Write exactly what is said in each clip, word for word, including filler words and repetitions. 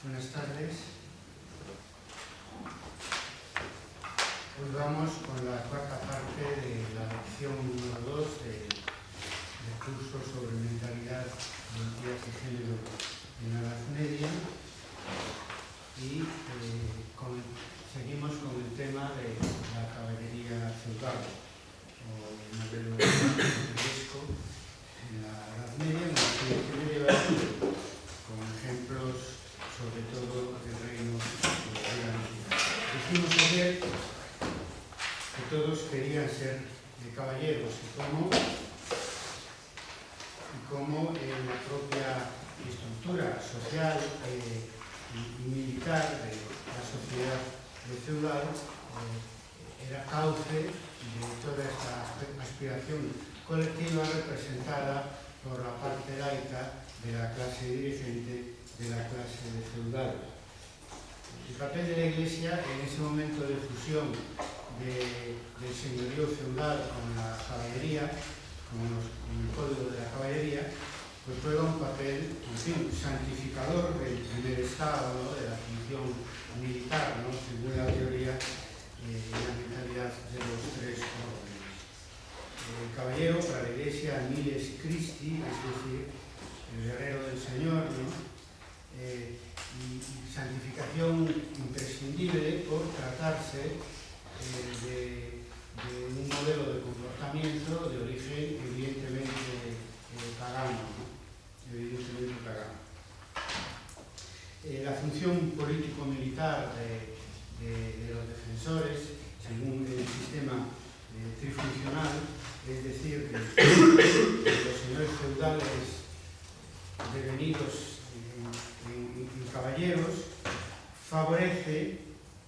Buenas tardes. Hoy vamos con la cuarta parte de la lección número dos del, del curso sobre mentalidad, identidad y género en la Edad Media y eh, con, seguimos con el tema de la caballería feudal o el modelo caballeresco en la Edad Media, en la occidente medieval, con ejemplos sobre todo del reino de la antigüedad. Dijimos ayer que todos querían ser de caballeros y cómo, y cómo en la propia estructura social eh, y, y militar de la sociedad feudal eh, era cauce de toda esta aspiración colectiva representada por la parte laica de la clase dirigente de la clase de feudal. El papel de la Iglesia en ese momento de fusión de, del señorío feudal con la caballería, con, los, con el código de la caballería, pues juega un papel, en fin, santificador del primer estado, ¿no?, de la función militar, ¿no?, según la teoría y eh, la mentalidad de los tres órdenes. El caballero para la Iglesia, miles Christi, es decir, el guerrero del Señor, ¿no?, Eh, y, y santificación imprescindible por tratarse eh, de, de un modelo de comportamiento de origen evidentemente eh, pagano, ¿no? evidentemente pagano. Eh, la función político-militar de, de, de los defensores, según el sistema eh, trifuncional, es decir, que los señores feudales devenidos En, en caballeros, favorece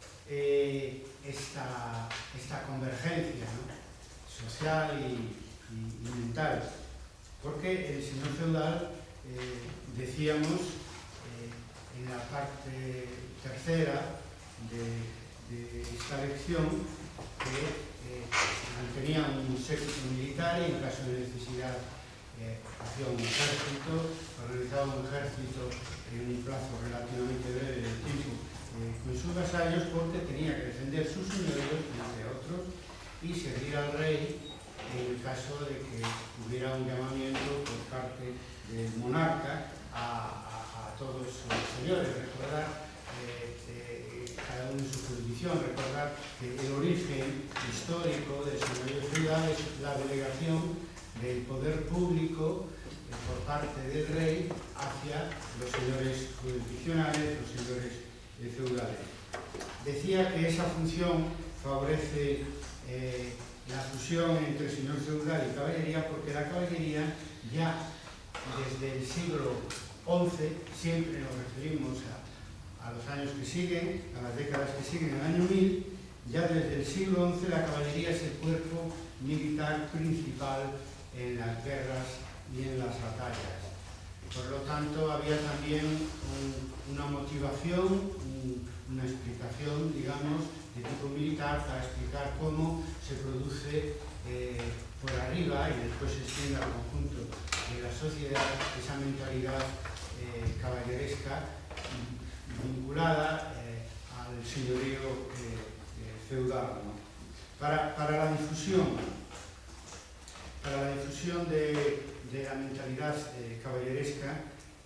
eh, esta, esta convergencia, ¿no?, social y, y, y mental, porque el señor feudal, eh, decíamos eh, en la parte tercera de, de esta lección, que eh, mantenía un séquito militar y en caso de necesidad eh, hacía un ejército, organizaba un ejército en un plazo relativamente breve de tiempo eh, con sus vasallos, porque tenía que defender sus señoríos, entre otros, y servir al rey en el caso de que hubiera un llamamiento por parte del monarca a, a, a todos los señores. Recordar eh, eh, cada uno en su jurisdicción, recordar que el origen histórico del señorío feudal es la delegación del poder público eh, por parte del rey hacia los señores jurisdiccionales, los señores eh, feudales. Decía que esa función favorece eh, la fusión entre señor feudal y caballería, porque la caballería ya desde el siglo once, siempre nos referimos a, a los años que siguen, a las décadas que siguen, el año mil, ya desde el siglo once la caballería es el cuerpo militar principal en las guerras y en las batallas. Por lo tanto, había también un, una motivación, un, una explicación, digamos, de tipo militar para explicar cómo se produce eh, por arriba y después se extiende al conjunto de la sociedad esa mentalidad eh, caballeresca vinculada eh, al señorío eh, eh, feudal, ¿no? Para, para la difusión Para la difusión de, de la mentalidad eh, caballeresca,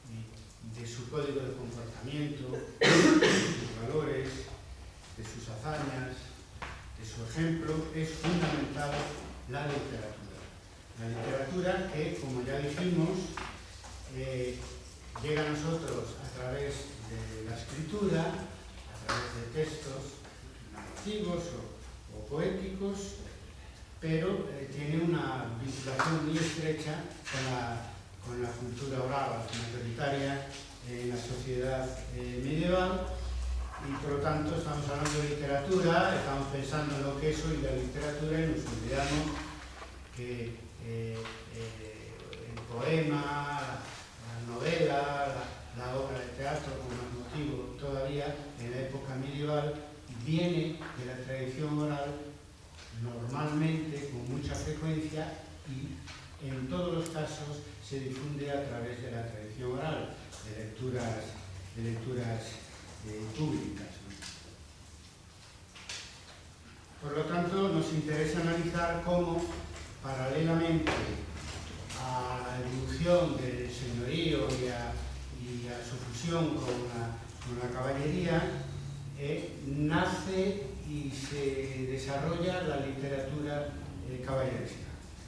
de su código de comportamiento, de sus valores, de sus hazañas, de su ejemplo, es fundamental la literatura. La literatura que, como ya dijimos, eh, llega a nosotros a través de la escritura, a través de textos narrativos o, o poéticos, pero eh, tiene una vinculación muy estrecha con la, con la cultura oral, mayoritaria en la sociedad eh, medieval, y por lo tanto estamos hablando de literatura, estamos pensando en lo que es hoy la literatura y nos olvidamos que eh, eh, el poema, la, la novela, la, la obra de teatro con más motivo todavía en la época medieval viene de la tradición oral, normalmente, con mucha frecuencia, y en todos los casos se difunde a través de la tradición oral, de lecturas de lecturas eh, públicas, ¿no? Por lo tanto, nos interesa analizar cómo, paralelamente a la evolución del señorío y a, y a su fusión con la, con la caballería, eh, nace y se desarrolla la literatura eh, caballeresca,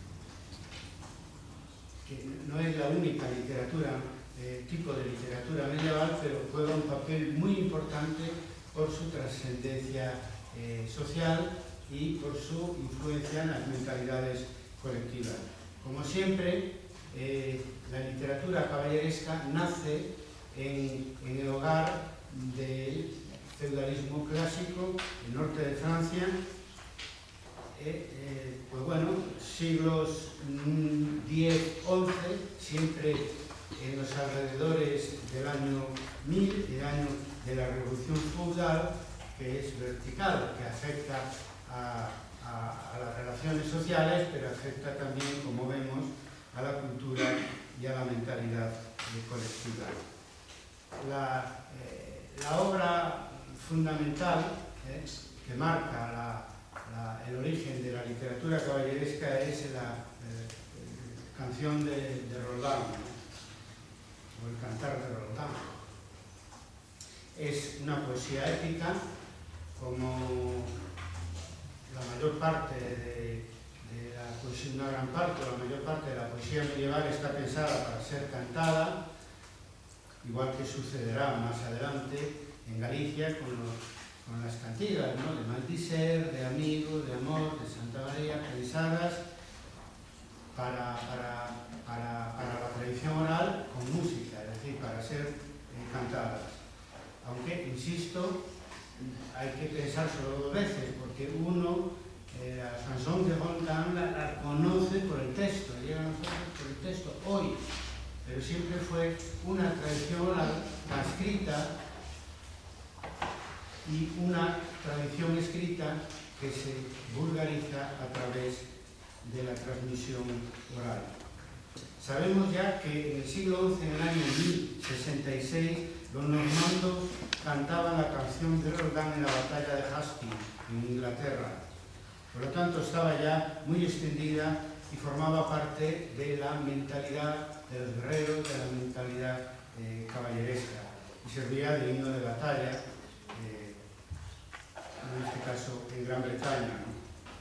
que no es la única literatura, eh, tipo de literatura medieval, pero juega un papel muy importante por su trascendencia eh, social y por su influencia en las mentalidades colectivas. Como siempre, eh, la literatura caballeresca nace en, en el hogar del feudalismo clásico, el norte de Francia, eh, eh, pues bueno, siglos diez, once, siempre en los alrededores del año mil, el año de la Revolución Feudal, que es vertical, que afecta a, a, a las relaciones sociales, pero afecta también, como vemos, a la cultura y a la mentalidad colectiva. La, eh, la obra fundamental eh, que marca la, la, el origen de la literatura caballeresca es la eh, canción de, de Roldán, ¿no? O el cantar de Roldán. Es una poesía épica, como la mayor parte de, de la poesía, una gran parte, la mayor parte de la poesía medieval está pensada para ser cantada, igual que sucederá más adelante en Galicia con, los, con las cantigas, ¿no? De Maldiser, de Amigo, de Amor, de Santa María, pensadas para, para, para, para la tradición oral con música, es decir, para ser eh, cantadas. Aunque, insisto, hay que pensar solo dos veces, porque uno, eh, la chanson de Roldán la, la conoce por el texto, llega a nosotros por el texto hoy, pero siempre fue una tradición oral escrita y una tradición escrita que se vulgariza a través de la transmisión oral. Sabemos ya que en el siglo once, en el año mil sesenta y seis, los normandos cantaban la canción de Roldán en la batalla de Hastings, en Inglaterra. Por lo tanto, estaba ya muy extendida y formaba parte de la mentalidad de los guerreros, de la mentalidad eh, caballeresca, y servía de himno de batalla, eh, en este caso en Gran Bretaña, ¿no?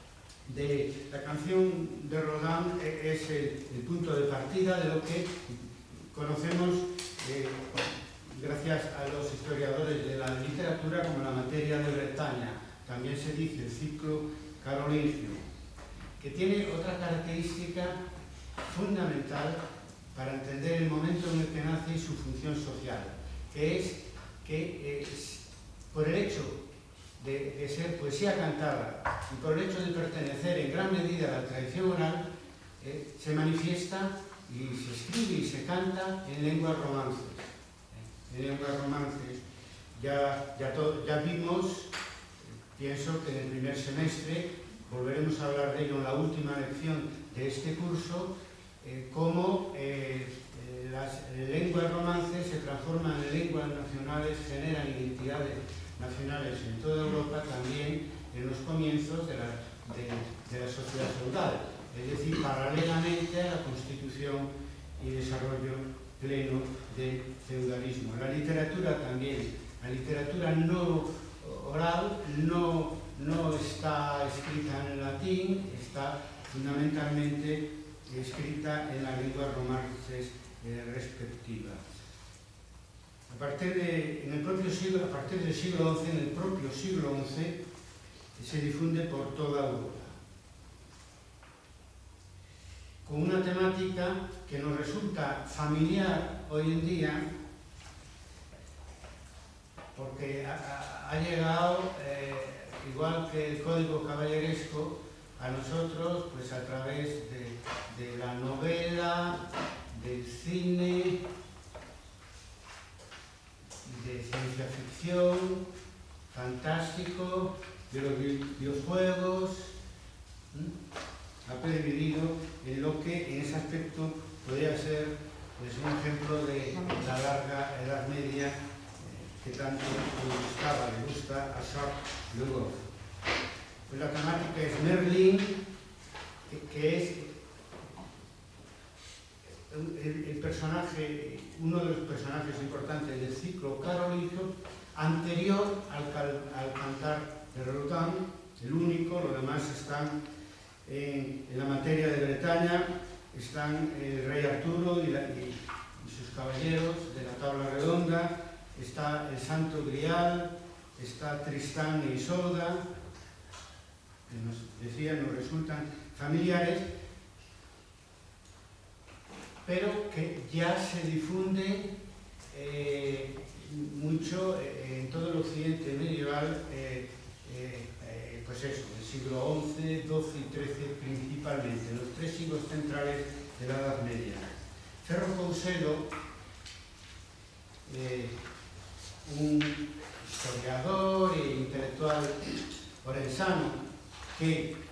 De la canción de Roldán es el, el punto de partida de lo que conocemos eh, gracias a los historiadores de la literatura como la materia de Bretaña. También se dice el ciclo carolingio, que tiene otra característica fundamental para entender el momento en el que nace y su función social, que es que eh, por el hecho de, de ser poesía cantada y por el hecho de pertenecer en gran medida a la tradición oral, eh, se manifiesta y se escribe y se canta en lenguas romances. Eh, en lenguas romances. Ya, ya, to, ya vimos, eh, pienso que en el primer semestre, volveremos a hablar de ello en la última lección de este curso, eh, cómo eh, eh, las lenguas romances se transforman en lenguas nacionales, generan identidades nacionales en toda Europa, también en los comienzos de la, de, de la sociedad feudal, es decir, paralelamente a la constitución y desarrollo pleno del feudalismo. La literatura también, la literatura no oral no, no está escrita en latín, está fundamentalmente escrita en las lenguas romances eh, respectivas. A partir de, en el propio siglo, a partir del siglo once, en el propio siglo once, se difunde por toda Europa, con una temática que nos resulta familiar hoy en día, porque ha, ha llegado, eh, igual que el código caballeresco, a nosotros pues a través de, de la novela, del cine, de ciencia ficción, fantástico, de los videojuegos, ¿Mm? ha perdido en lo que en ese aspecto podría ser pues, un ejemplo de la larga Edad Media que tanto le gustaba, le gusta a Charles Le Goff. Pues la temática es Merlín, que, que es el, el personaje, uno de los personajes importantes del ciclo carolingio, anterior al, al cantar de Rodin, el único. Los demás están en, en la materia de Bretaña, están el rey Arturo y, la, y, y sus caballeros de la tabla redonda, está el Santo Grial, está Tristán e Isolda, que nos decía, nos resultan familiares, pero que ya se difunde eh, mucho eh, en todo el occidente medieval, eh, eh, eh, pues eso, el siglo once, doce y trece principalmente, los tres siglos centrales de la Edad Media. Ferro Cousedo, eh, un historiador e intelectual orensano que eh,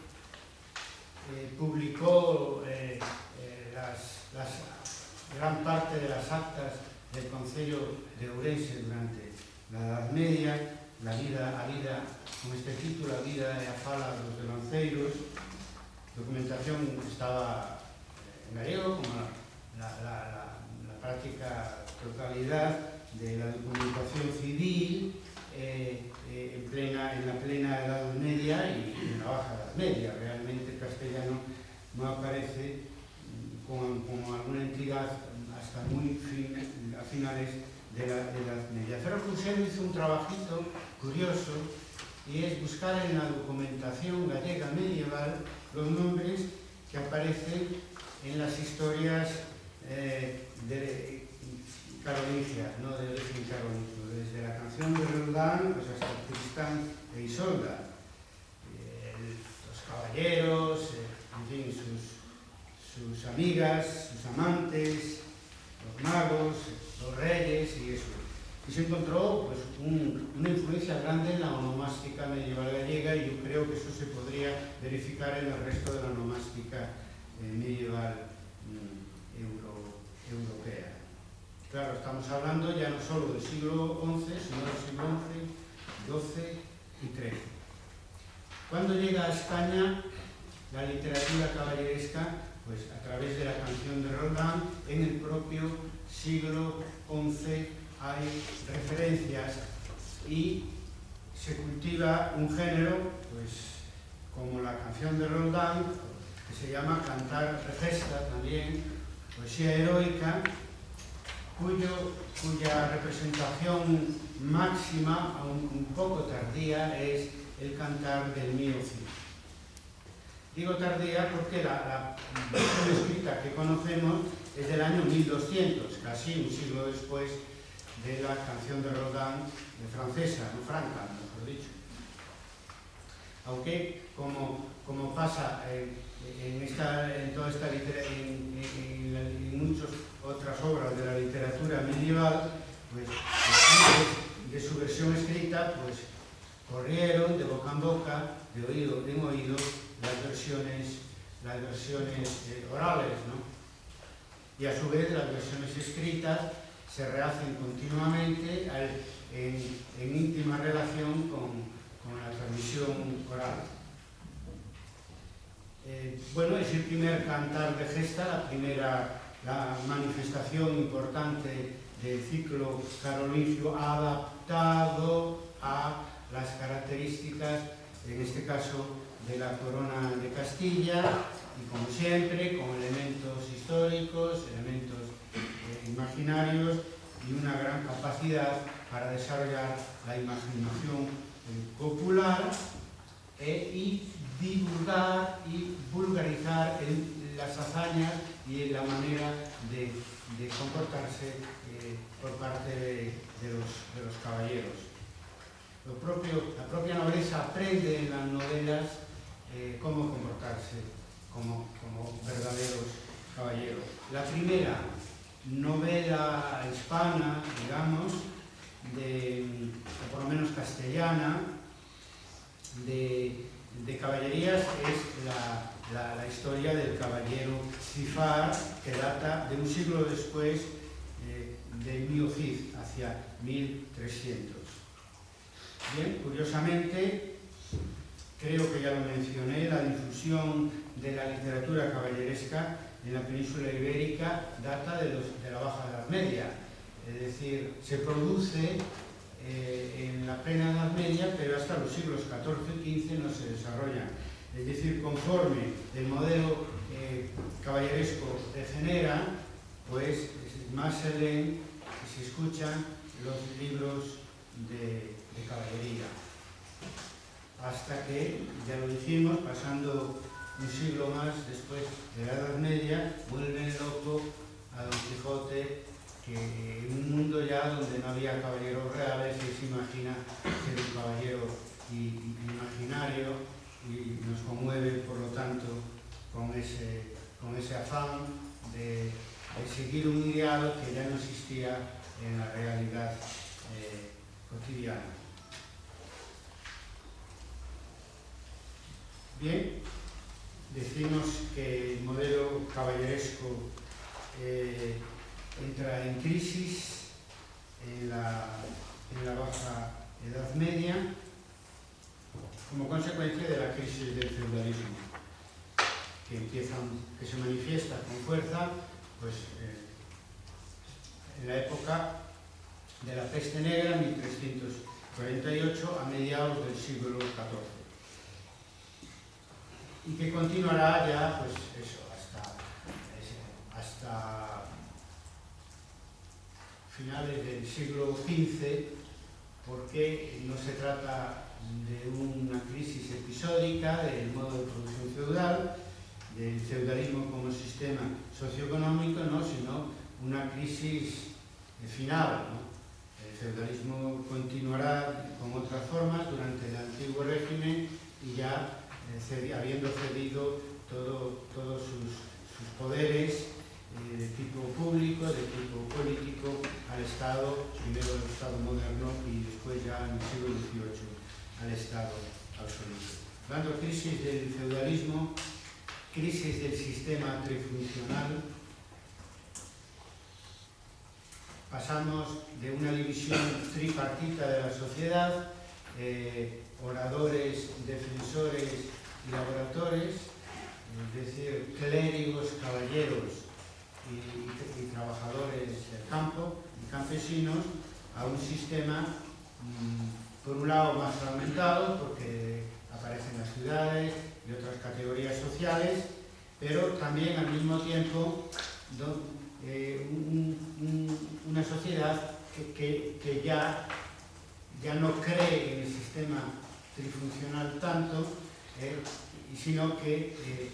publicó eh, eh, las, las, gran parte de las actas del Concello de Ourense durante la Edad Media, la vida a vida, con este título, a vida e a fala dos delanceiros. Documentación estaba en gallego, como la, la, la, la práctica totalidad de la documentación civil eh, eh, en, plena, en la plena Edad Media y en la Baja Edad Media. Realmente el castellano no aparece como, como alguna entidad hasta muy fin, a finales de la, de la Edad Media. Ferro Cousedo hizo un trabajito curioso y es buscar en la documentación gallega medieval los nombres que aparecen en las historias eh, de carolingias, no de origen carolingio, desde la canción de Rodin pues hasta Tristán e Isolda, eh, los caballeros, eh, en fin, sus, sus amigas, sus amantes, los magos, los reyes y eso. Y se encontró pues, un, una influencia grande en la onomástica medieval gallega, y yo creo que eso se podría verificar en el resto de la onomástica eh, medieval mm, euro, europea. Claro, estamos hablando ya no solo del siglo once, sino del siglo once, doce y trece. Cuando llega a España la literatura caballeresca, pues a través de la canción de Rodin, en el propio siglo once hay referencias y se cultiva un género, pues como la canción de Rodin, que se llama cantar de gesta también, poesía heroica, cuyo, cuya representación máxima, aun un poco tardía, es el cantar del mío Cid. Digo tardía porque la, la versión escrita que conocemos es del año mil doscientos, casi un siglo después de la canción de Rodin, de francesa, no franca, mejor dicho. Aunque, como, como pasa en, en, esta, en toda esta literatura, en, en, en muchas otras obras de la literatura medieval, pues antes de su versión escrita, pues corrieron de boca en boca, de oído en oído, las versiones, las versiones eh, orales, ¿no? Y a su vez las versiones escritas se rehacen continuamente al, en, en íntima relación con, con la transmisión oral. Eh, bueno, es el primer cantar de gesta, la primera la manifestación importante del ciclo carolingio adaptado a las características, en este caso, de la corona de Castilla, y como siempre, con elementos históricos, elementos eh, imaginarios y una gran capacidad para desarrollar la imaginación eh, popular eh, y divulgar y vulgarizar en las hazañas y en la manera de, de comportarse eh, por parte de, de, los, de los caballeros. Lo propio, la propia nobleza aprende en las novelas eh, cómo comportarse como, como verdaderos caballeros. La primera novela hispana, digamos, de, o por lo menos castellana, de, de caballerías es la, la, la historia del caballero Cifar, que data de un siglo después eh, del Mio Cid hacia mil trescientos. Bien, curiosamente, creo que ya lo mencioné, la difusión de la literatura caballeresca en la península ibérica data de, los, de la Baja Edad Media. Es decir, se produce eh, en la plena Edad Media, pero hasta los siglos catorce y quince no se desarrolla. Es decir, conforme el modelo eh, caballeresco degenera, pues más se leen y se escuchan los libros de, de caballería. Hasta que, ya lo dijimos, pasando un siglo más después de la Edad Media, vuelve loco a Don Quijote, que en un mundo ya donde no había caballeros reales, él se imagina ser un caballero imaginario y nos conmueve, por lo tanto, con ese, con ese afán de, de seguir un ideal que ya no existía en la realidad eh, cotidiana. Bien, decimos que el modelo caballeresco eh, entra en crisis en la, en la Baja Edad Media como consecuencia de la crisis del feudalismo, que, empieza, que se manifiesta con fuerza pues, eh, en la época de la peste negra, mil trescientos cuarenta y ocho, a mediados del siglo catorce. Y que continuará ya, pues eso, hasta, hasta finales del siglo quince, porque no se trata de una crisis episódica del modo de producción feudal, del feudalismo como sistema socioeconómico, ¿no? Sino una crisis final, ¿no? El feudalismo continuará con otras formas durante el antiguo régimen y ya eh, habiendo cedido todo, todos sus, sus poderes eh, de tipo público, de tipo político, al Estado, primero al Estado moderno y después ya en el siglo dieciocho al Estado absoluto. Por lo tanto, crisis del feudalismo, crisis del sistema trifuncional. Pasamos de una división tripartita de la sociedad, eh, oradores, defensores y laboradores, es decir, clérigos, caballeros y, y, y trabajadores del campo y campesinos, a un sistema, mmm, por un lado, más fragmentado, porque aparecen las ciudades y otras categorías sociales, pero también al mismo tiempo do, eh, un, un, una sociedad que, que, que ya, ya no cree en el sistema trifuncional tanto, eh, sino que eh,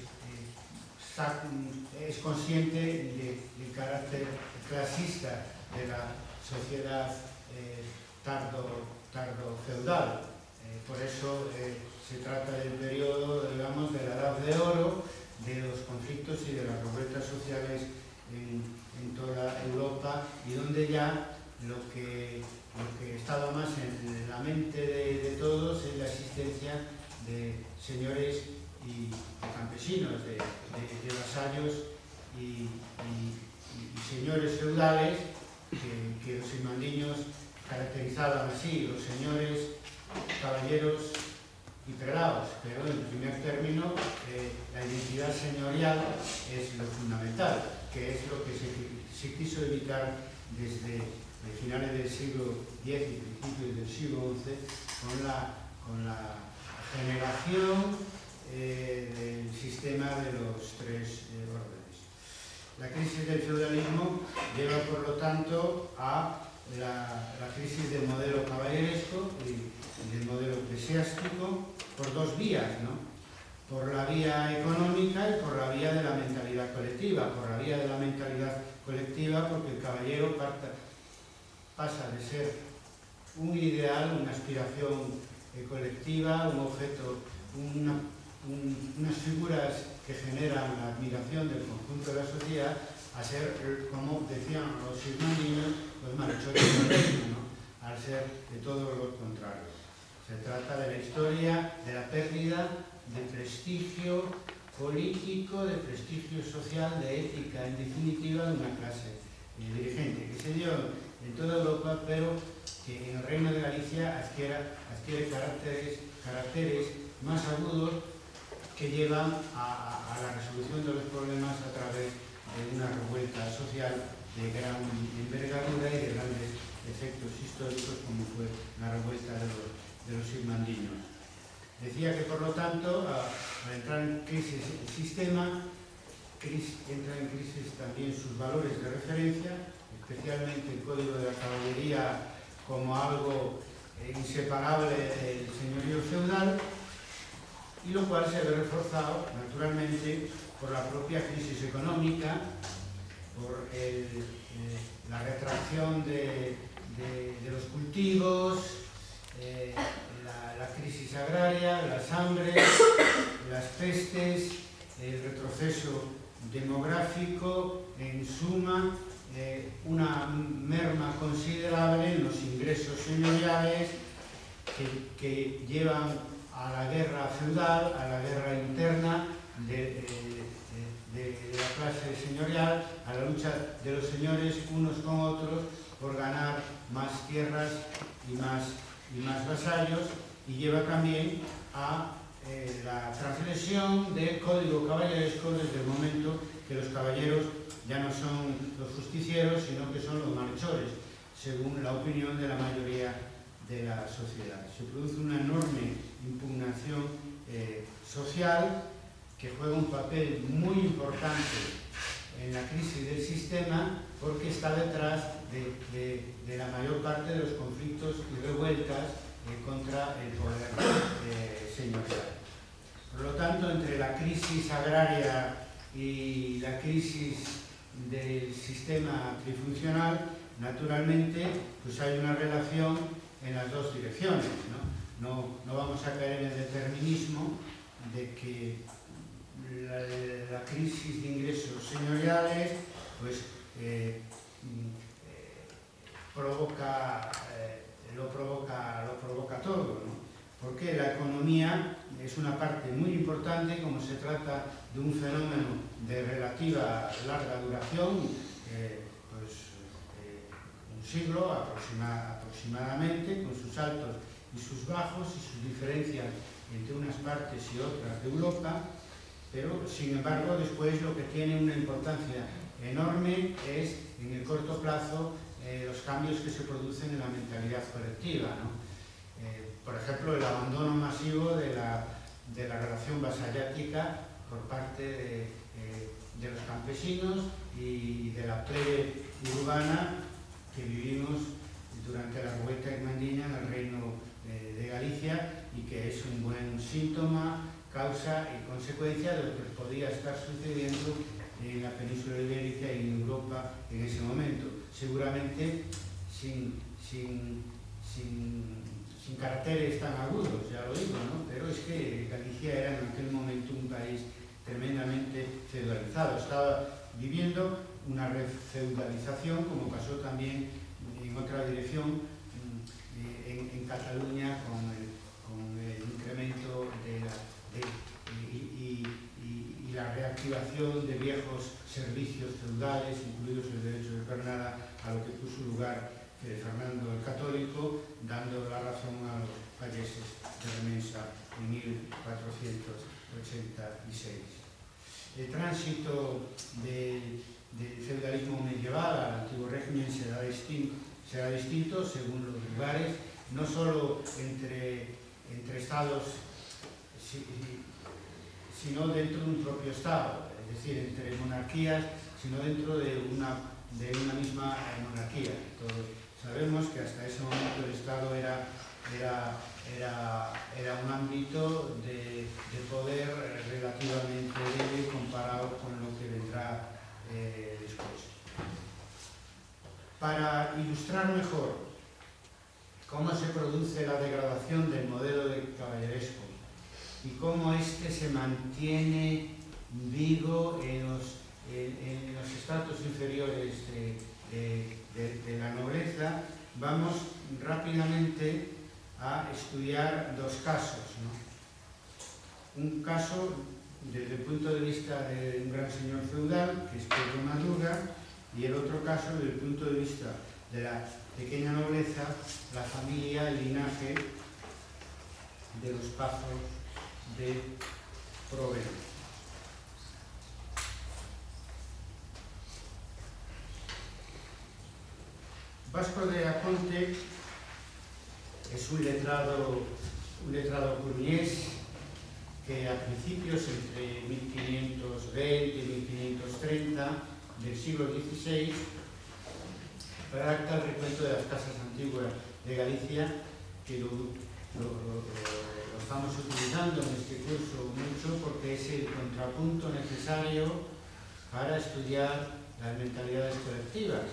eh, es consciente de, del carácter clasista de la sociedad eh, tardo, tardo feudal. Eh, por eso eh, se trata del periodo, digamos, de la Edad de Oro, de los conflictos y de las revueltas sociales en, en toda Europa, y donde ya lo que, lo que estaba más en la mente de, de todos es la existencia de señores y de campesinos, de, de, de vasallos y, y, y señores feudales, que, que los irmandiños caracterizaban así, los señores, caballeros y prelados, pero en primer término eh, la identidad señorial es lo fundamental, que es lo que se, se quiso evitar desde finales del siglo diez y principios del siglo once con la, con la generación eh, del sistema de los tres eh, órdenes. La crisis del feudalismo lleva, por lo tanto, a la, la crisis del modelo caballeresco y, y del modelo eclesiástico por dos vías, ¿no? Por la vía económica y por la vía de la mentalidad colectiva. Por la vía de la mentalidad colectiva porque el caballero parta, pasa de ser un ideal, una aspiración eh, colectiva, un objeto, una, un, unas figuras que generan la admiración del conjunto de la sociedad, a ser, como decían los irmandiños, los malhechores del reino, ¿no? Al ser de todo lo contrario. Se trata de la historia de la pérdida de prestigio político, de prestigio social, de ética, en definitiva, de una clase eh, dirigente, que se dio en toda Europa, pero que en el Reino de Galicia adquiere, adquiere caracteres, caracteres más agudos que llevan a, a, a la resolución de los problemas a través de una revuelta social de gran envergadura y de grandes efectos históricos, como fue la revuelta de los, de los irmandiños. Decía que, por lo tanto, al entrar en crisis el sistema, crisis, entra en crisis también sus valores de referencia, especialmente el Código de la Caballería como algo eh, inseparable del señorío feudal, y lo cual se ve reforzado, naturalmente, por la propia crisis económica, por el, eh, la retracción de, de, de los cultivos, eh, la, la crisis agraria, las hambres, las pestes, el retroceso demográfico, en suma, eh, una merma considerable en los ingresos señoriales que, que llevan a la guerra feudal, a la guerra interna de, de, de, de la clase señorial, a la lucha de los señores unos con otros por ganar más tierras y más, y más vasallos, y lleva también a eh, la transgresión del código caballeresco desde el momento que los caballeros ya no son los justicieros, sino que son los malhechores, según la opinión de la mayoría de la sociedad. Se produce una enorme impugnación eh, social que juega un papel muy importante en la crisis del sistema, porque está detrás de, de, de la mayor parte de los conflictos y revueltas eh, contra el poder eh, señorial. Por lo tanto, entre la crisis agraria y la crisis del sistema trifuncional, naturalmente, pues hay una relación en las dos direcciones, ¿no? No, no vamos a caer en el determinismo de que la, la crisis de ingresos señoriales pues, eh, eh, provoca, eh, lo, provoca, lo provoca todo, ¿no? Porque la economía es una parte muy importante, como se trata de un fenómeno de relativa larga duración, eh, pues eh, un siglo aproxima, aproximadamente, con sus altos y sus bajos y sus diferencias entre unas partes y otras de Europa, pero sin embargo después lo que tiene una importancia enorme es en el corto plazo eh, los cambios que se producen en la mentalidad colectiva, ¿no? Eh, por ejemplo, el abandono masivo de la, de la relación vasallática por parte de, eh, de los campesinos y de la plebe urbana que vivimos durante la revuelta irmandiña en el Reino eh, de Galicia, y que es un buen síntoma, causa y consecuencia de lo que podía estar sucediendo en la península ibérica y en Europa en ese momento. Seguramente sin, sin, sin, sin caracteres tan agudos, ya lo digo, ¿no? Pero es que Galicia era en aquel momento un país tremendamente feudalizado. Estaba viviendo una refeudalización, como pasó también en otra dirección, en, en Cataluña, con el, con el incremento de la, de, y, y, y, y la reactivación de viejos servicios feudales, incluidos el derecho de pernada, a lo que puso lugar eh, Fernando el Católico, dando la razón a los payeses de Remensa en mil cuatrocientos ochenta y seis. El tránsito del, del feudalismo medieval al antiguo régimen será distinto, será distinto según los lugares, no solo entre, entre estados, sino dentro de un propio estado, es decir, entre monarquías, sino dentro de una, de una misma monarquía. Todos sabemos que hasta ese momento el Estado era, era, era, era un ámbito de, de poder relativamente débil comparado con lo que vendrá eh, después. Para ilustrar mejor cómo se produce la degradación del modelo de caballeresco y cómo éste se mantiene vivo en los, en, en los estratos inferiores de, de, de, de la nobleza, vamos rápidamente a estudiar dos casos, ¿no? Un caso desde el punto de vista de un gran señor feudal, que es Pedro Madruga, y el otro caso desde el punto de vista de la pequeña nobleza, la familia, el linaje de los Pazos de Provenza. Vasco de Aponte es un letrado, un letrado coruñés que a principios entre mil quinientos veinte y mil quinientos treinta del siglo dieciséis redacta el recuento de las casas antiguas de Galicia, que lo, lo, lo, lo estamos utilizando en este curso mucho porque es el contrapunto necesario para estudiar las mentalidades colectivas.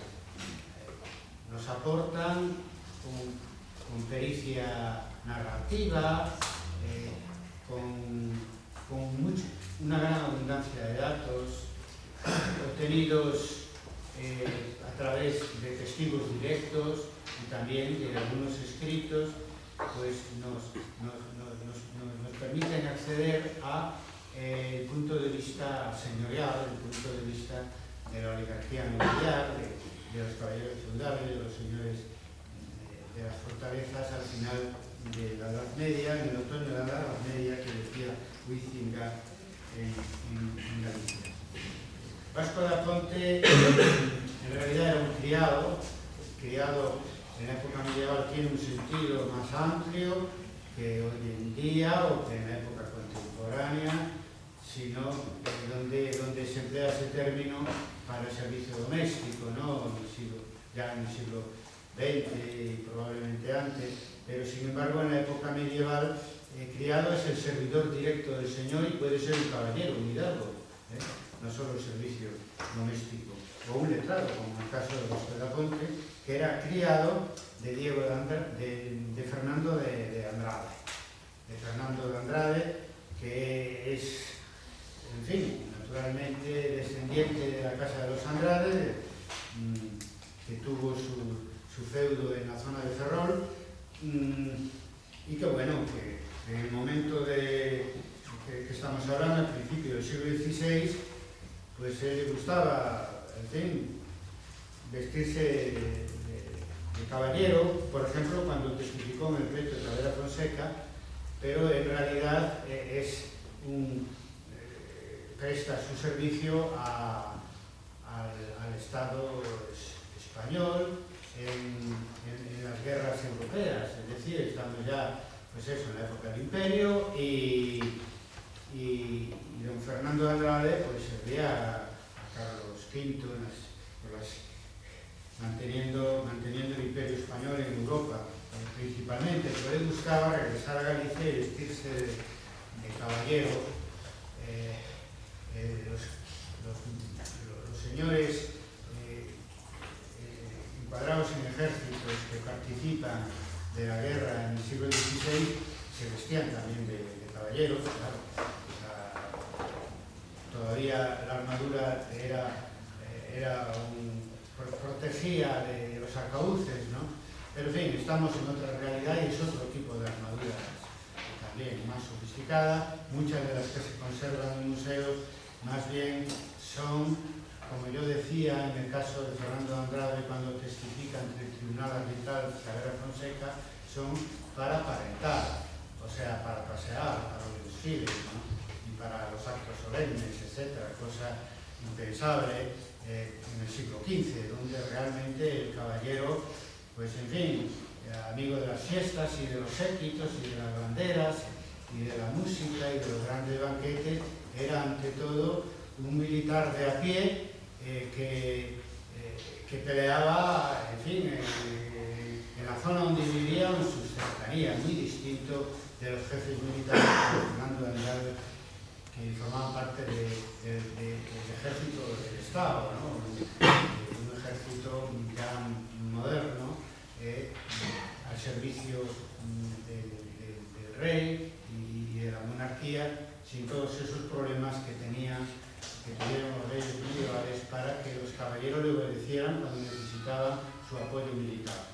Nos aportan con, con pericia narrativa, eh, con, con mucho, una gran abundancia de datos obtenidos eh, a través de testigos directos y también de algunos escritos, pues nos, nos, nos, nos, nos permiten acceder a eh, el punto de vista señorial, el punto de vista de la oligarquía militar, de, de los caballeros feudales, de los señores de, de las fortalezas al final de la Edad Media, en el otoño de la Edad Media, que decía Huizinga en, en, en Galicia. Vasco de Aponte en realidad era un criado, criado en la época medieval tiene un sentido más amplio que hoy en día o que en la época contemporánea, sino eh, donde, donde se emplea ese término para el servicio doméstico, ¿no? En el siglo, ya en el siglo veinte y probablemente antes, pero sin embargo en la época medieval eh, criado es el servidor directo del señor y puede ser un caballero, un hidalgo, ¿eh? No solo el servicio doméstico, o un letrado, como en el caso de Vasco de Aponte, que era criado de Diego de, Andra, de, de Fernando de, de Andrade, de Fernando de Andrade, que es, en fin, naturalmente descendiente de la casa de los Andrade, que tuvo su, su feudo en la zona de Ferrol, y que bueno, que en el momento de, que, que estamos hablando, al principio del siglo dieciséis, pues a él le gustaba, en fin, vestirse de, de, de caballero, por ejemplo, cuando testificó en el pleito de Tavera Fonseca, pero en realidad eh, es un, eh, presta su servicio a, al, al Estado español en, en, en las guerras europeas, es decir, estamos ya, pues eso, en la época del Imperio y, y, y don Fernando de Andrade pues servía a, a Carlos quinto en las, por las, manteniendo, manteniendo el Imperio español en Europa principalmente, pero él buscaba regresar a Galicia y vestirse de, de caballero. Eh, eh, los, los, los señores eh, eh, encuadrados en ejércitos que participan de la guerra en el siglo dieciséis se vestían también de, de caballeros, claro. O sea, todavía la armadura era, era un, protegía de los arcabuces, ¿no? Pero en fin, estamos en otra realidad y es otro tipo de armadura también más sofisticada. Muchas de las que se conservan en museos más bien son, como yo decía en el caso de Fernando Andrade cuando testifica ante el Tribunal Arbitral de Tavera Fonseca, son para aparentar, o sea, para pasear, para los desfiles, ¿no? Y para los actos solemnes, etcétera, cosa impensable eh, en el siglo quince, donde realmente el caballero, pues en fin, amigo de las fiestas y de los séquitos y de las banderas y de la música y de los grandes banquetes, era ante todo un militar de a pie eh, que, eh, que peleaba, en fin, eh, en la zona donde vivía en sus cercanías, muy distinto de los jefes militares como Fernando de Andrade, que formaban parte de, de, de, del ejército del Estado, ¿no? un, un ejército ya moderno, eh, al servicio de, de, del rey y, y de la monarquía, sin todos esos problemas que tenían que tuvieron los reyes medievales para que los caballeros le obedecieran cuando necesitaban su apoyo militar.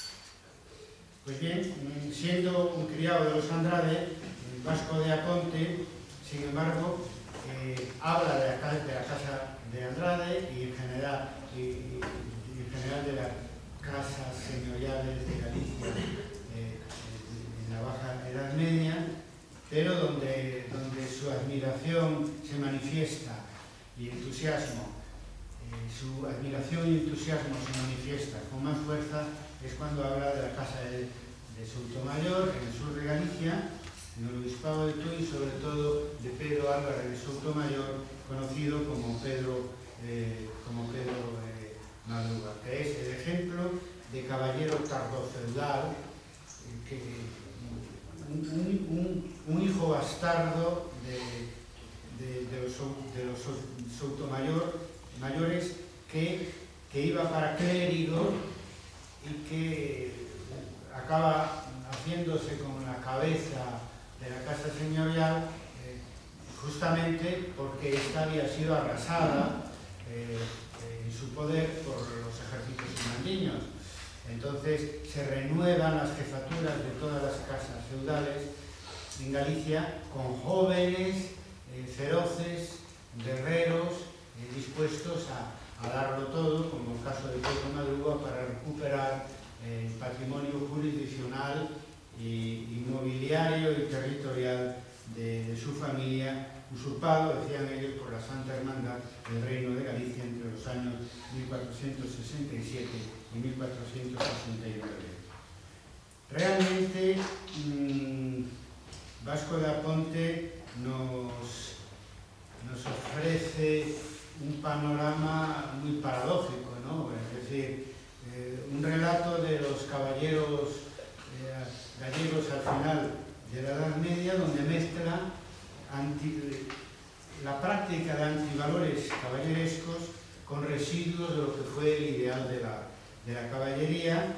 Pues bien, siendo un criado de los Andrade, Vasco de Aponte, sin embargo, eh, habla de la, de la casa de Andrade y en general y, y en general de las casas señoriales de Galicia eh, en la Baja Edad Media, pero donde, donde su admiración se manifiesta y entusiasmo, eh, su admiración y entusiasmo se manifiesta con más fuerza es cuando habla de la casa de, de Soutomayor, en el sur de Galicia, en el obispado de Tui, sobre todo de Pedro Álvarez de Soutomayor, conocido como Pedro, eh, como Pedro eh, Madruga, que es el ejemplo de caballero tardofeudal, eh, que, un, un, un hijo bastardo de, de, de los, de los Soutomayor, mayores que, que iba para clérigo y que acaba haciéndose con la cabeza de la casa señorial eh, justamente porque esta había sido arrasada eh, en su poder por los ejércitos irmandiños. Entonces se renuevan las jefaturas de todas las casas feudales en Galicia con jóvenes, eh, feroces, guerreros, eh, dispuestos a, a darlo todo, como el caso de Pedro Madruga, para recuperar eh, el patrimonio jurisdiccional y inmobiliario y territorial de, de su familia, usurpado, decían ellos, por la Santa Hermandad del Reino de Galicia entre los años mil cuatrocientos sesenta y siete y mil cuatrocientos sesenta y nueve. Realmente, mmm, Vasco da Ponte nos, nos ofrece un panorama muy paradójico, ¿no? Es decir, eh, un relato de los caballeros eh, gallegos al final de la Edad Media, donde mezcla anti, la práctica de antivalores caballerescos con residuos de lo que fue el ideal de la, de la caballería,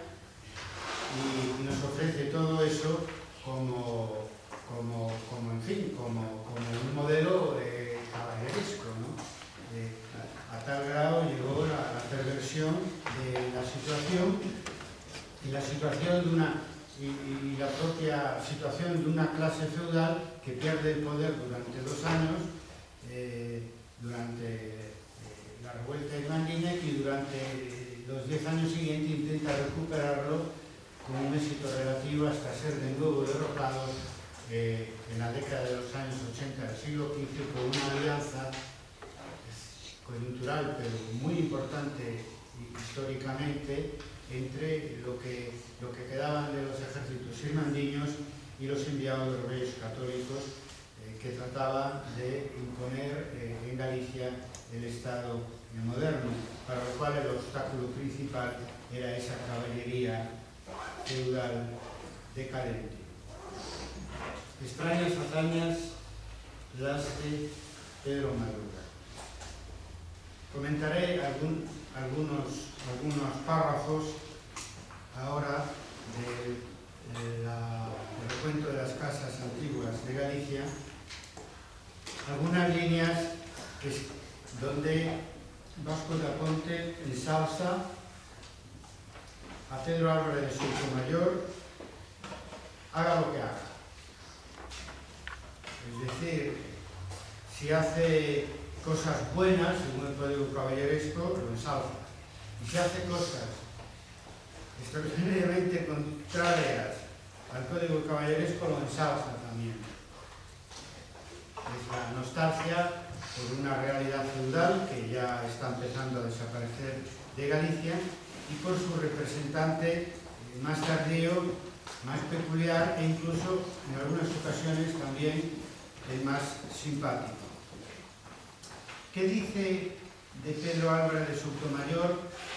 y, y nos ofrece todo eso como, como, como en fin, como, como un modelo eh, caballeresco, ¿no? Eh, a, a tal grado llegó la, la perversión de la situación y la situación de una y, y la propia situación de una clase feudal que pierde el poder durante dos años, eh, durante eh, la revuelta irmandiña, y durante los diez años siguientes intenta recuperarlo con un éxito relativo hasta ser de nuevo derrotado eh, en la década de los años ochenta del siglo quince por una alianza coyuntural pero muy importante históricamente entre lo que, lo que quedaban de los ejércitos irmandiños y los enviados de los reyes católicos eh, que trataban de imponer eh, en Galicia el Estado moderno, para lo cual el obstáculo principal era esa caballería feudal decadente. Extrañas hazañas las de Pedro Madruga. Comentaré algún, algunos, algunos párrafos ahora de, de la, del recuento de las casas antiguas de Galicia, algunas líneas que, donde Vasco da Ponte ensalza a Pedro Álvarez de Soutomayor, haga lo que haga. Es decir, si hace cosas buenas, según el código caballeresco, lo ensalza. Y si hace cosas extraordinariamente contrarias al código caballeresco, lo ensalza también. Es la nostalgia por una realidad feudal que ya está empezando a desaparecer de Galicia, y por su representante más tardío, más peculiar e incluso en algunas ocasiones también el más simpático. ¿Qué dice de Pedro Álvarez de Soutomayor?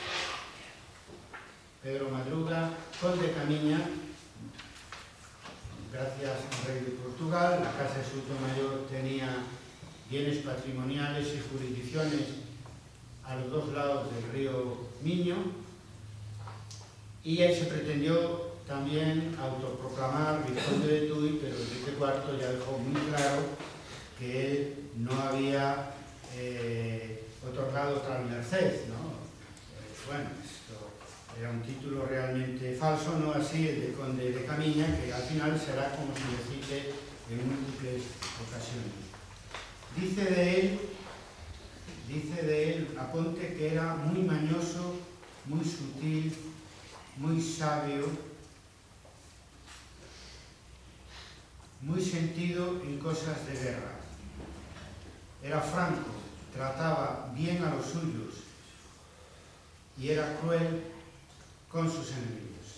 Pedro Madruga, conde de Camiña, gracias al rey de Portugal, la casa de Soutomayor tenía bienes patrimoniales y jurisdicciones a los dos lados del río Miño, y él se pretendió también autoproclamar vizconde de Tui, pero Enrique cuarto ya dejó muy claro que él no había eh, otorgado tal merced, ¿no? Eh, bueno, esto era un título realmente falso, no así el de conde de Camiña, que al final será como se le cite en múltiples ocasiones. Dice de él dice de él Aponte que era muy mañoso, muy sutil, muy sabio, muy sentido en cosas de guerra. Era franco, trataba bien a los suyos y era cruel con sus enemigos.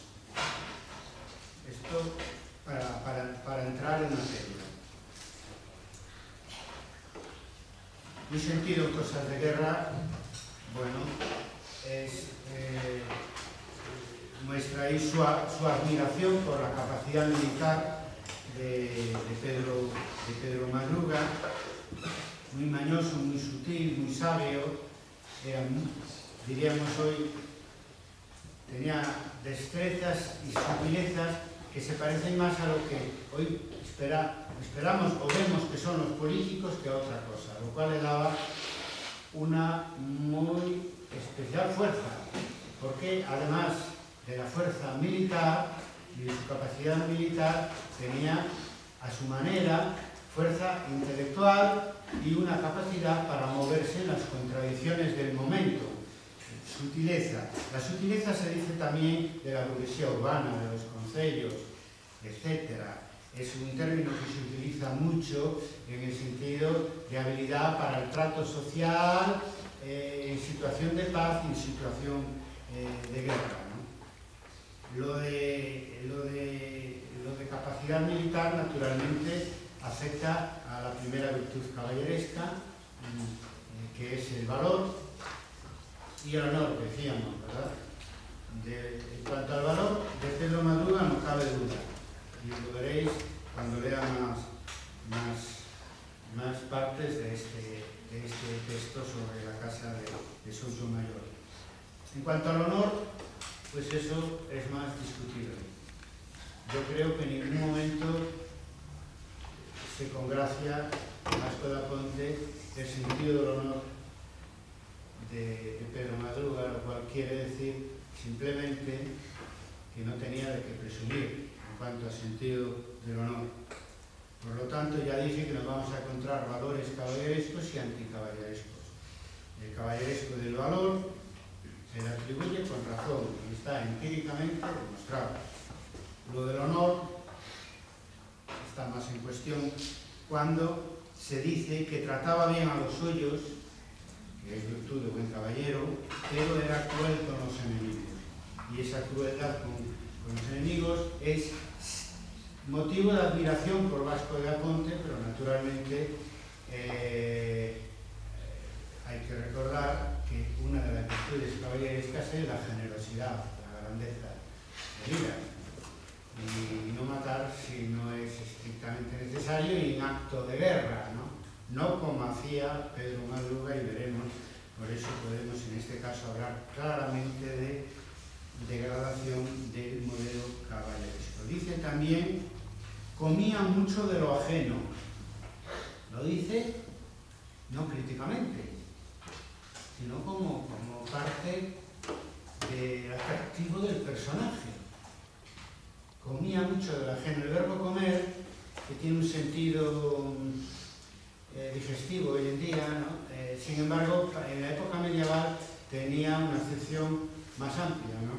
Esto para, para, para entrar en materia. Muy sentido en cosas de guerra, bueno, es, eh, muestra ahí su, su admiración por la capacidad militar de, de, Pedro, de Pedro Madruga, muy mañoso, muy sutil, muy sabio, era, diríamos hoy, tenía destrezas y sutilezas que se parecen más a lo que hoy espera, esperamos o vemos que son los políticos que a otra cosa, lo cual le daba una muy especial fuerza, porque además de la fuerza militar y de su capacidad militar, tenía a su manera fuerza intelectual y una capacidad para moverse en las contradicciones del momento. Sutileza. La sutileza se dice también de la burguesía urbana, de los concellos, etcétera. Es un término que se utiliza mucho en el sentido de habilidad para el trato social, eh, en situación de paz y en situación eh, de guerra, ¿no? Lo de, lo, de, lo de capacidad militar, naturalmente, afecta a la primera virtud caballeresca, eh, que es el valor y el honor, decíamos, ¿verdad? De, en cuanto al valor, de Pedro Madruga no cabe duda. Y lo veréis cuando lea más, más, más partes de este, de este texto sobre la casa de, de Sotomayor. En cuanto al honor, pues eso es más discutible. Yo creo que en ningún momento se congracia Vasco de Aponte el sentido del honor de, de Pedro Madruga, lo cual quiere decir simplemente que no tenía de qué presumir en cuanto al sentido del honor. Por lo tanto, ya dije que nos vamos a encontrar valores caballerescos y anticaballerescos. El caballeresco del valor se le atribuye con razón y está empíricamente demostrado. Lo del honor está más en cuestión cuando se dice que trataba bien a los suyos, que es virtud de buen caballero, pero era cruel con los enemigos. Y esa crueldad con, con los enemigos es motivo de admiración por Vasco de Aponte, pero naturalmente eh, hay que recordar que una de las virtudes caballerescas es la generosidad, la grandeza de vida. Y no matar si no es estrictamente necesario y en acto de guerra, ¿no? No como hacía Pedro Madruga, y veremos, por eso podemos en este caso hablar claramente de degradación del modelo caballeresco. Dice también, comía mucho de lo ajeno. Lo dice no críticamente, sino como, como parte del atractivo del personaje. Comía mucho de lo ajeno. El verbo comer, que tiene un sentido eh, digestivo hoy en día, ¿no? Eh, sin embargo, en la época medieval tenía una acepción más amplia, ¿no?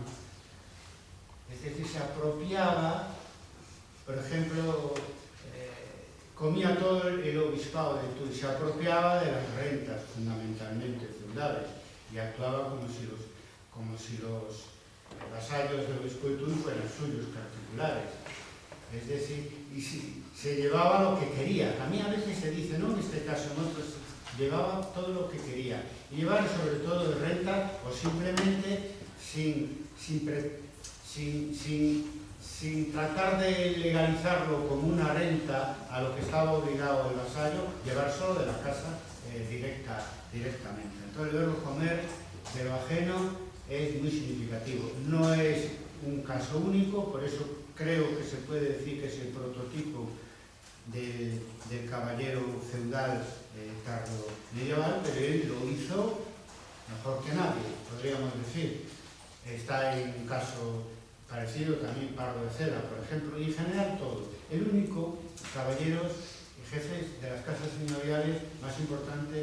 Es decir, se apropiaba, por ejemplo, eh, comía todo el obispado de Tuy, se apropiaba de las rentas, fundamentalmente feudales, y actuaba como si los, como si los vasallos del obispo de Tuy fueran suyos particulares. Es decir, y si, se llevaba lo que quería. También a veces se dice, no en este caso, en otros, llevaba todo lo que quería. Y llevar sobre todo de renta o simplemente sin, sin, pre, sin, sin, sin tratar de legalizarlo como una renta a lo que estaba obligado el vasallo, llevar solo de la casa eh, directa, directamente. Entonces el verbo comer de lo ajeno es muy significativo. No es un caso único, por eso creo que se puede decir que es el prototipo de, del caballero feudal eh, tardo medieval, pero él lo hizo mejor que nadie, podríamos decir. Está en un caso parecido también Pardo de Ceda, por ejemplo, y en general todo. El único caballeros y jefes de las casas señoriales más importantes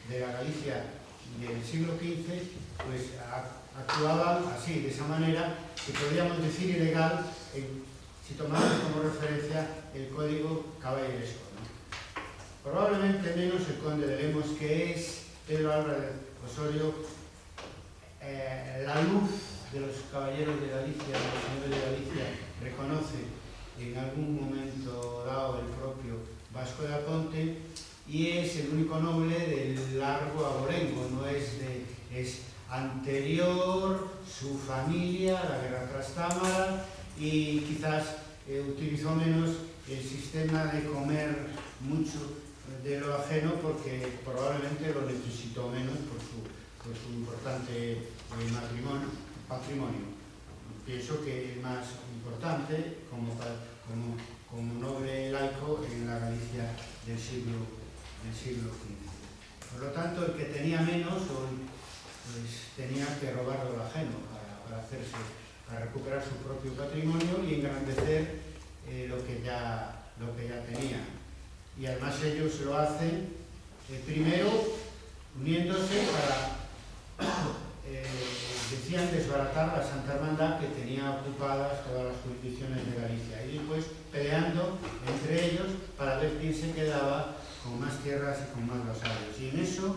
de la Galicia del siglo quince, pues actuaban así, de esa manera, que podríamos decir ilegal, en, si tomamos como referencia el código caballeresco, ¿no? Probablemente menos el conde de Lemos, que es Pedro Álvarez Osorio, eh, la luz de los caballeros de Galicia, de los señores de Galicia, reconoce en algún momento dado el propio Vasco de Aponte, y es el único noble del largo abolengo, no es, de, es anterior, su familia, la guerra Trastámara, y quizás eh, utilizó menos el sistema de comer mucho de lo ajeno porque probablemente lo necesitó menos por su, por su importante eh, matrimonio, patrimonio. Pienso que es más importante como, como, como noble laico en la Galicia del siglo, del siglo quince. Por lo tanto, el que tenía menos pues, tenía que robar lo ajeno para, para, hacerse, para recuperar su propio patrimonio y engrandecer eh, lo, que ya, lo que ya tenía. Y además ellos lo hacen eh, primero uniéndose para, eh, decían, desbaratar la Santa Hermandad que tenía ocupadas todas las jurisdicciones de Galicia, y después peleando entre ellos para ver quién se quedaba con más tierras y con más vasallos. Y en eso,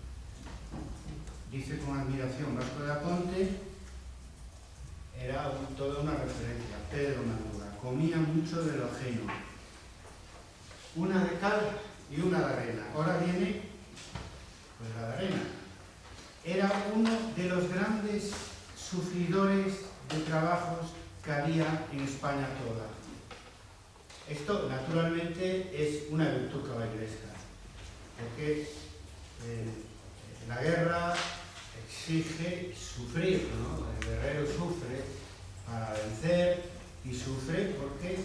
dice con admiración Vasco de Aponte, era un, toda una referencia. Pedro Madruga comía mucho de lo ajeno, una de cal y una de arena. Ahora viene pues la de arena. Era uno de los grandes sufridores de trabajos que había en España toda. Esto naturalmente es una virtud caballeresca, porque eh, la guerra exige sufrir, ¿no? El guerrero sufre para vencer y sufre porque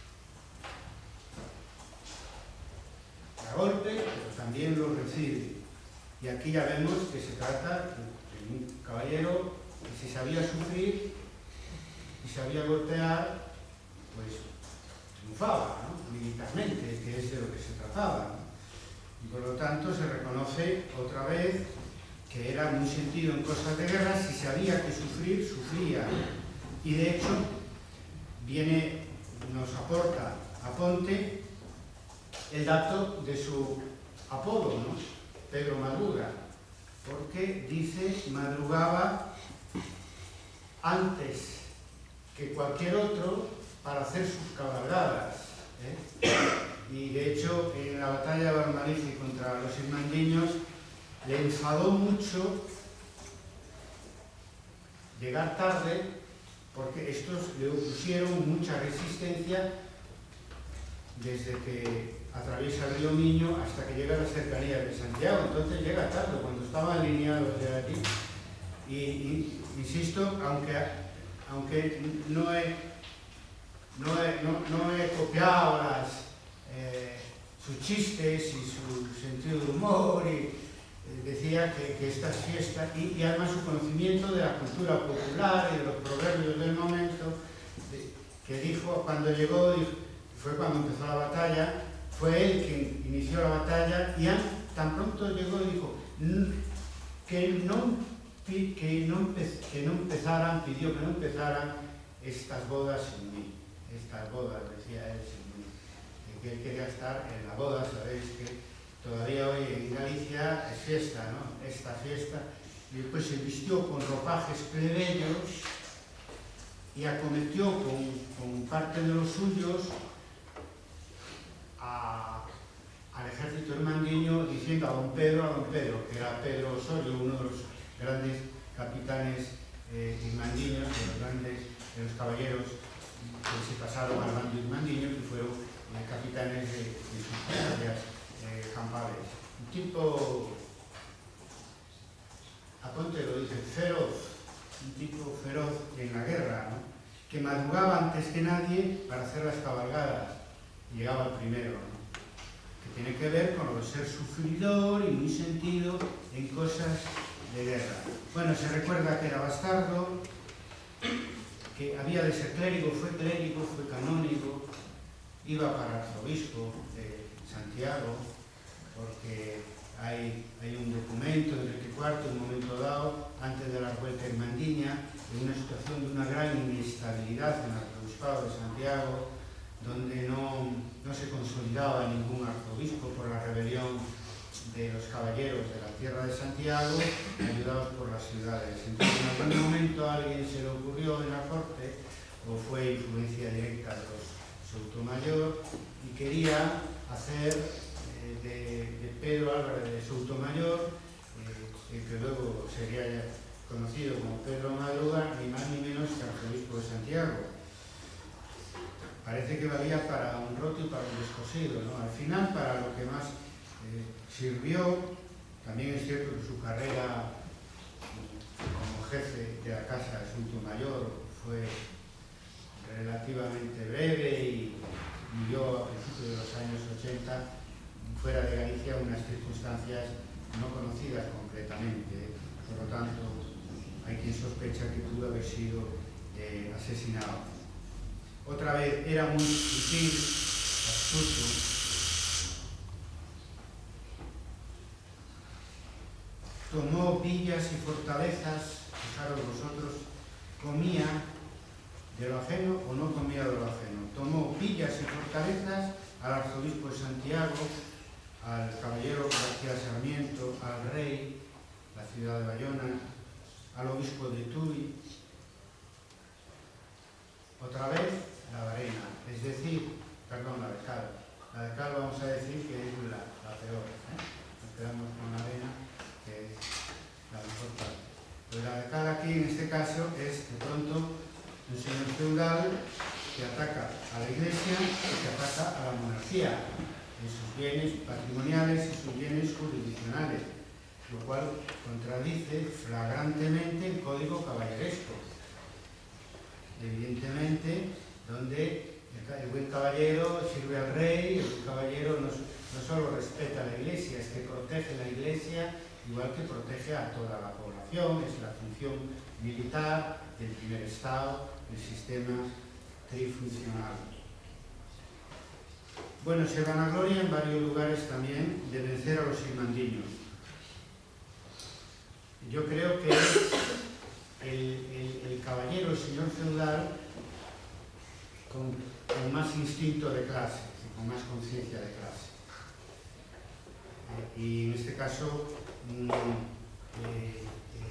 a golpe, pero también lo recibe. Y aquí ya vemos que se trata de un caballero que si sabía sufrir y sabía golpear, pues triunfaba, ¿no? Militarmente, que es de lo que se trataba, ¿no? Y por lo tanto se reconoce otra vez que era muy sentido en cosas de guerra. Si sabía que sufrir, sufría. Y de hecho, viene, nos aporta Aponte el dato de su apodo, ¿no? Pedro Madruga, porque dice madrugaba antes que cualquier otro para hacer sus cabalgadas, ¿eh? Y de hecho en la batalla de Valmalice contra los ismandiños le enfadó mucho llegar tarde, porque estos le opusieron mucha resistencia desde que atraviesa el río Miño hasta que llega a las cercanías de Santiago. Entonces llega tarde, cuando estaban alineados de aquí. Y, y insisto, aunque, aunque no, he, no, he, no, no he copiado las, eh, sus chistes y su sentido de humor, y eh, decía que, que estas fiestas, y, y además su conocimiento de la cultura popular y de los proverbios del momento, de, que dijo cuando llegó, dijo, fue cuando empezó la batalla, fue él quien inició la batalla, y tan pronto llegó y dijo que no, que no, que no empezaran, pidió que no empezaran estas bodas sin mí, estas bodas, decía él, sin mí, que él quería estar en la boda. Sabéis que todavía hoy en Galicia es fiesta, ¿no? Esta fiesta, y después se vistió con ropajes plebeyos y acometió con, con parte de los suyos A, al ejército hermandiño, diciendo a don Pedro, a don Pedro, que era Pedro Osorio, uno de los grandes capitanes eh, ismandiños, de los grandes, de los caballeros que se pasaron al bando ismandiño, que fueron eh, capitanes de, de sus batallas eh, campales. Un tipo, Aponte lo dice, feroz, un tipo feroz en la guerra, ¿no? Que madrugaba antes que nadie para hacer las cabalgadas. Llegaba el primero, ¿no? Que tiene que ver con lo de ser sufridor y muy sentido en cosas de guerra. Bueno, se recuerda que era bastardo, que había de ser clérigo, fue clérigo, fue canónigo, iba para arzobispo de Santiago, porque hay, hay un documento de Enrique cuarto, en un momento dado, antes de la Vuelta Irmandiña, en una situación de una gran inestabilidad en el arzobispado de Santiago, donde no, no se consolidaba ningún arzobispo por la rebelión de los caballeros de la tierra de Santiago, ayudados por las ciudades. Entonces, en algún momento a alguien se le ocurrió en la corte, o fue influencia directa de los Soutomayor, y quería hacer eh, de, de Pedro Álvarez de Soutomayor, eh, el que luego sería conocido como Pedro Madruga, ni más ni menos que arzobispo de Santiago. Parece que valía para un roto y para un descosido, ¿no? Al final, para lo que más eh, sirvió, también es cierto que su carrera como jefe de la Casa de Soutomayor fue relativamente breve y murió a principios de los años ochenta fuera de Galicia en unas circunstancias no conocidas concretamente. Por lo tanto, hay quien sospecha que pudo haber sido eh, asesinado. Otra vez, era muy sutil, astuto. Tomó villas y fortalezas, fijaros vosotros, comía de lo ajeno o no comía de lo ajeno. Tomó villas y fortalezas al arzobispo de Santiago, al caballero García Sarmiento, al rey, la ciudad de Bayona, al obispo de Tuy. Otra vez, la Varena, es decir, perdón, la de Cal. La de Cal vamos a decir que es la, la peor, ¿eh? Nos quedamos con la Varena, que es la mejor parte. Pero la de Cal aquí, en este caso, es de pronto un señor feudal que ataca a la Iglesia y que ataca a la monarquía en sus bienes patrimoniales y sus bienes jurisdiccionales, lo cual contradice flagrantemente el código caballeresco. Evidentemente, donde el buen caballero sirve al rey, el buen caballero no, no solo respeta a la Iglesia, es que protege la Iglesia igual que protege a toda la población, es la función militar del primer Estado, el sistema trifuncional. Bueno, se vanagloria en varios lugares también de vencer a los irmandiños. Yo creo que es el, el, el caballero, el señor feudal, con, con más instinto de clase, con más conciencia de clase. Eh, y en este caso, mm, eh,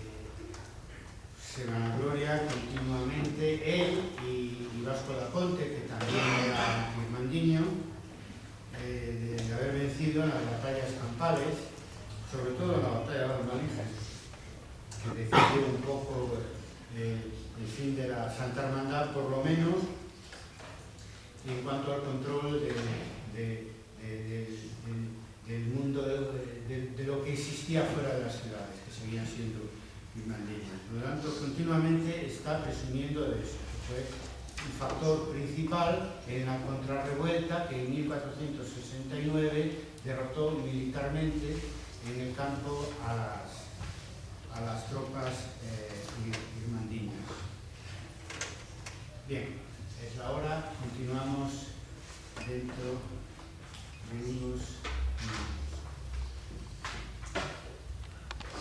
se vanagloria continuamente él y, y Vasco da Ponte, que también era irmandiño, eh, de, de haber vencido en las batallas campales, sobre todo en la batalla de las Manijas, que decidió un poco eh, el fin de la Santa Hermandad, por lo menos en cuanto al control de, de, de, de, de, del mundo, de, de, de lo que existía fuera de las ciudades, que seguían siendo irmandiñas. Por lo tanto, continuamente está presumiendo de eso, que fue un factor principal en la contrarrevuelta que en mil cuatrocientos sesenta y nueve derrotó militarmente en el campo a las, a las tropas eh, irmandiñas. Bien, es la hora, continuamos dentro de unos minutos.